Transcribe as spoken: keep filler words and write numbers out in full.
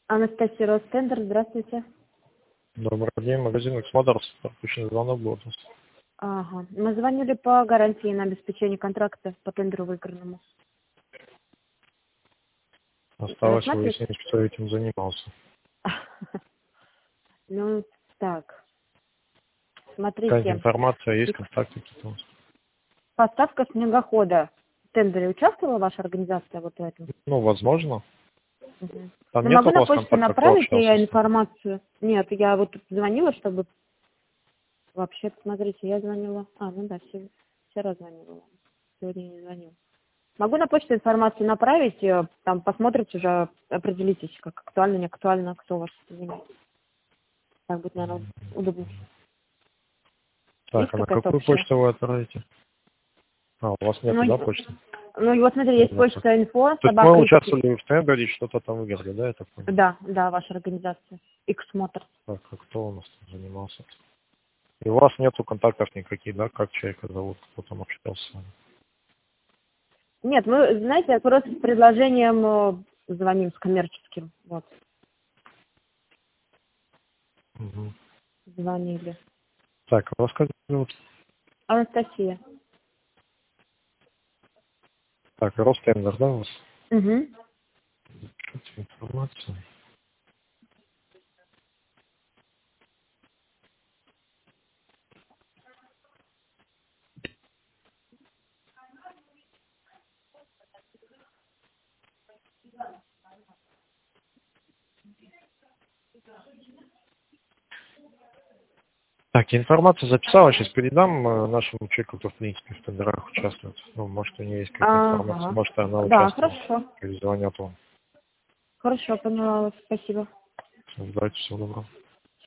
Анастасия Ростендер, здравствуйте. Добрый день, магазин X Motors. Пропущенный звонок был от вас. Ага. Мы звонили по гарантии на обеспечение контракта по тендеру выигранному. Осталось выяснить, кто этим занимался. Ну, так. Какая Смотрите. информация есть, контакты какие-то у вас? Поставка снегохода. В тендере участвовала ваша организация вот в этом? Ну, возможно. Угу. Там Ну, нет могу у на вас почту контакта, кто направить общался я с ним? информацию. Нет, я вот звонила, чтобы... Вообще, смотрите, я звонила... А, ну да, все, вчера звонила. Сегодня не звонила. Могу на почту информацию направить, э, там посмотрите уже, определитесь, как актуально, не актуально, кто вас занимает. Так будет, наверное, удобно. Есть Так, а на какая-то какую общая? почту вы отправите? А, у вас Ну, нету, да, почты? ну и вот смотри, есть Вот так. почта инфо, То есть мы собака X. участвовали в тендере, что-то там выиграли, да, я так понял? Да, да, ваша организация. X-Motor. Так, а кто у нас там занимался? И у вас нету контактов никаких, да, как человека зовут, кто там общался с вами? Нет, мы, знаете, просто с предложением э, звоним, с коммерческим. Вот, Угу. звонили. Так, а вас как зовут? Анастасия. Так, Ростендер, да, у вас? Угу. Что-то информация. Так, информацию записала, сейчас передам э, нашему человеку, кто в принципе в тендерах участвует. Ну, может, у нее есть какая-то информация, Ага. может, она Да, участвовала. хорошо. Или звонят вам. Хорошо, поняла вас. Спасибо. Давайте, всего доброго.